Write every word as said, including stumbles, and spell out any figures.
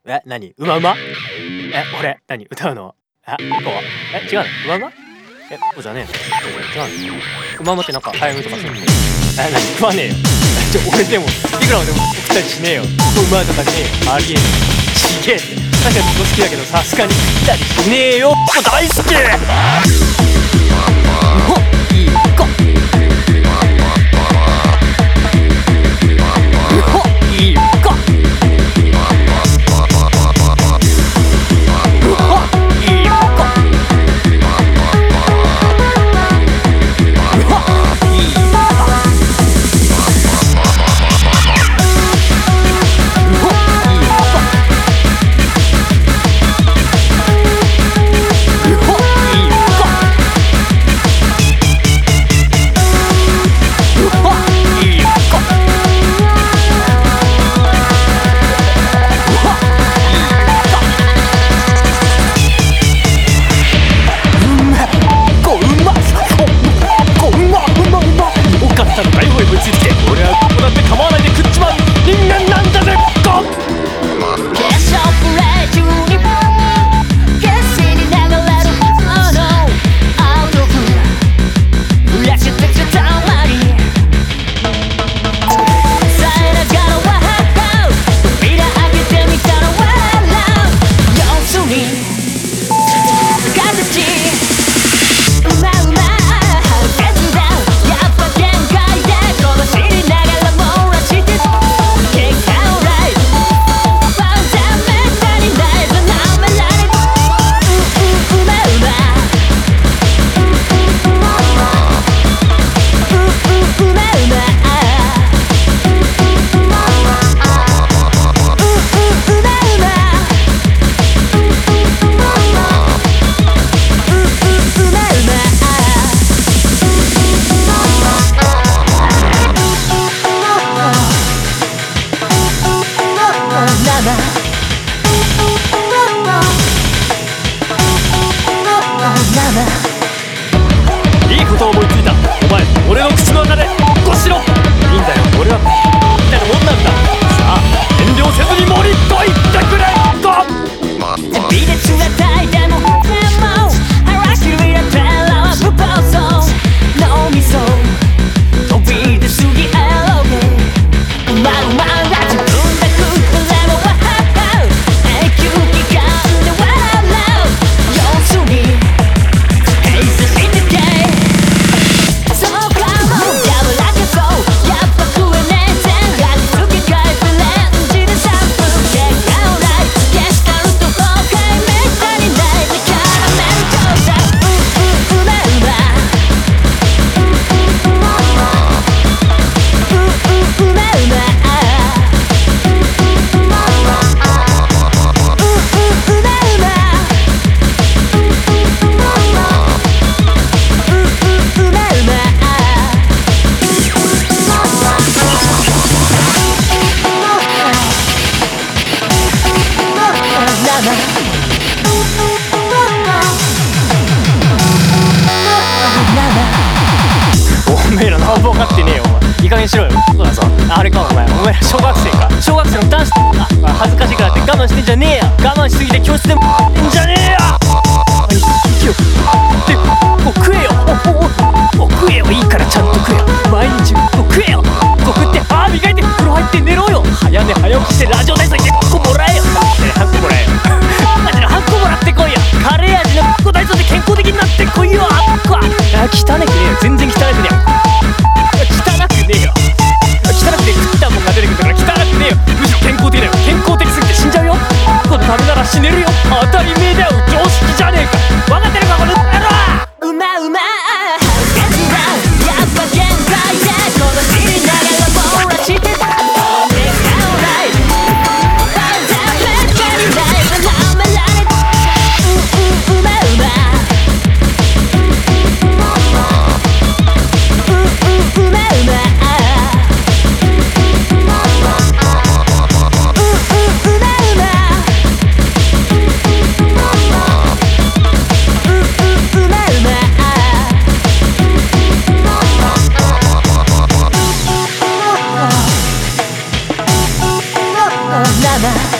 え、何うまうまえ、俺、何歌うのあ、こうえ、違うのうまうまえ、こうじゃねえの違うのうまうまってなんか早食いとかするのえ、何食わねえよちょ、俺でも、いくらでも送ったりしねえようまいとかねえよありえねえちげえって確かにずっと好きだけどさすがに食ったりしねえよ大好きほっいいかほっいいかいいこと思いついたお前俺の口の中でごしろいいんだよ俺はみたいなもんなんださあ遠慮せずに盛りっといってくれゴビデチュラタイでもでも腹切りだったらプポーソ脳みそ飛び出すぎあろうねうまうまが自分で食ってればわはう永久期間で笑う要するに平成してけそうかもやぶらけそうやっぱ食えねえぜ味付け替えてレンジでさんぷん結果オーライゲスタルト崩壊めったにないでキャラメル調査うううめうまうううめうまおめえら何も分かってねえよお前いい加減にしろよそうだぞあれかお前お前ら小学生か小学生の男子あ恥ずかしいからって我慢してんじゃねえや我慢しすぎて教室でもってんじゃねえや息をってもう食えよおおお食えよいいからちゃんと食えよ毎日もう食えよこう食って歯磨いて風呂入って寝ろよ早寝早起きしてラジオ体操行ってこもらえよねえはんこもらえよマジではんこもらってこいよカレー味のこ体操で健康的になってこいよあっこあ汚ねくねえよ全然汚くねえよ汚くねえよ汚くて食ったもんが出てくるから汚くねえよむしろ健康的だよ健康的すぎて死んじゃうよこのためなら死ねるよ当たり前だよ常識じゃねえか分かってるかこの野郎うまうまやっぱ限界でこの知りながら網羅してたな